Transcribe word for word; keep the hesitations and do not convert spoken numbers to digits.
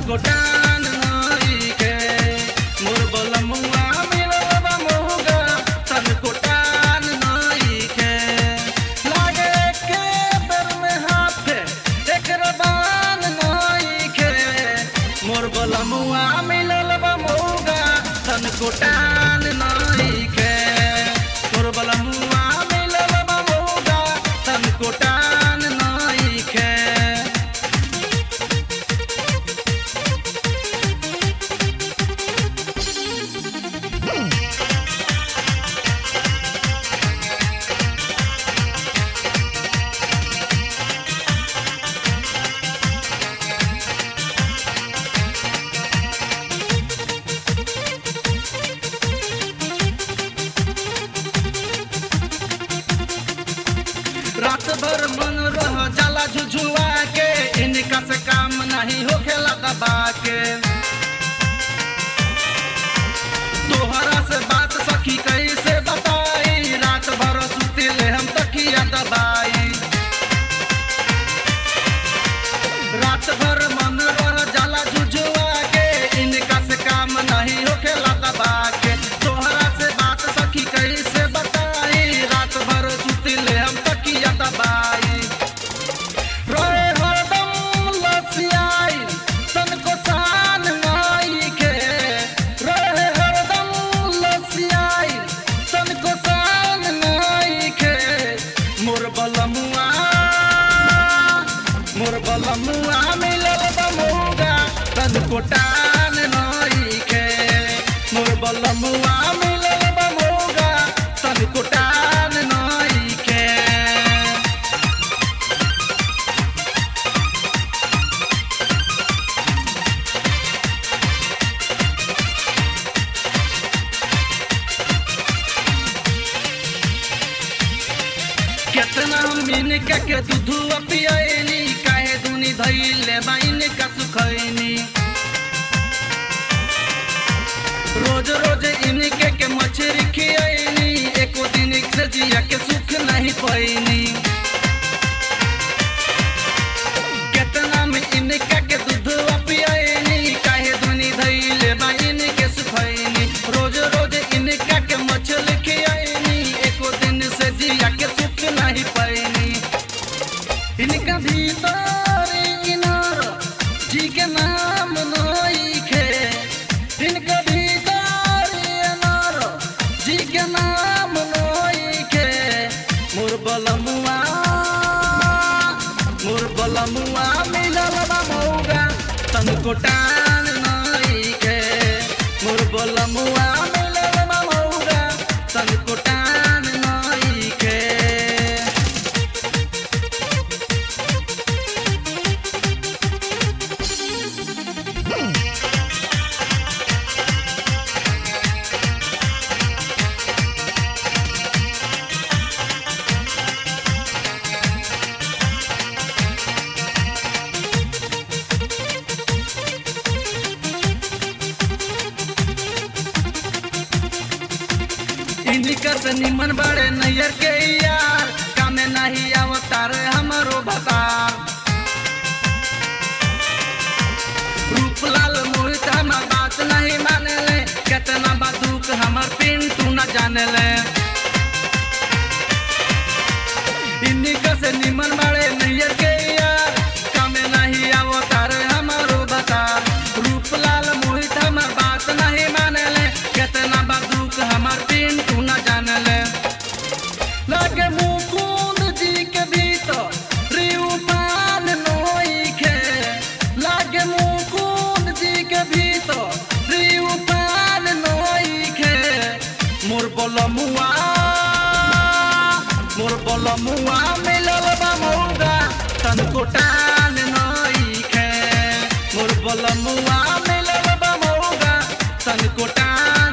कोटान नइखे मोर बलमुआ मिलल बा मौगा तन कोटान नइखे लागे के बेर में हाथे एकरा बान नइखे मोर बलमुआ मिलल बा मौगा तन कोटान नइखे मोर बलमुआ मिलल बा मौगा तन कोटान नइखे। रात भर मन रह जाला झुझुआ के इनका से काम नहीं होखेला दबा के तोहरा से बात सखी कैसे बताई रात भर सुतिले हम तकिया दबाई रात भर मन रह जाला झुझुआ के इनका से काम नहीं होखेला दबा के तोहरा से बात सखी कैसे बताई रात भर सुतिले हम तकिया दबाई रोए हरदम लसियाई तनको सान नइखे रोए हरदम लसियाई तनको सान नइखे मोर बलमुआ मोर बलमुआ मिलल बा मौगा तन कोटान नइखे मोर बलमुआ मिलल बा मौगा तन कोटान नइखे। केतना मीन के के दूधुआ पियनी काहे दुनी धइले बाइन का सुखैनी रोज रोज इनके के मछरी खियनी एको दिन से जिया के सुख नहीं पैनी केतना में इनका के दूधुआ पियनी काहे दुनी धइले बाइन के सुखैनी रोज रोज इनका के मछली खियनी एको दिन से जिया के सुख नहीं पैनी इनका भीतर इनार जी के नाम नइखे इनका भीतर इनार जी के नाम नइखे मोर बलमुआ मोर बलमुआ मिलल बा मौगा तन कोटान नइखे मोर बलमुआ मिलल बा मौगा तन कोटान नइखे। इनका से निमन बड़े नैयर के यार कामे नहीं अवतार हमारो भतार रूपलाल मोहित हमार बात नहीं माने ले केतना बादुक हमार पिंटू न जाने ले इनका से निमन बड़े नैयर के यार कामे नहीं अवतार हमारो भतार रूपलाल मोहित हमार बात नहीं माने ले केतना बादुक हमार पिंटू न जाने ले लागे मुकुंद जी के भीतर रिउपान नइखे लागे मुकुंद जी के भीतर रिउपान नइखे मोर बलमुआ मोर बलमुआ मिलल बा मौगा तन कोटान नइखे मोर बलमुआ मिलल बा मौगा तन कोटान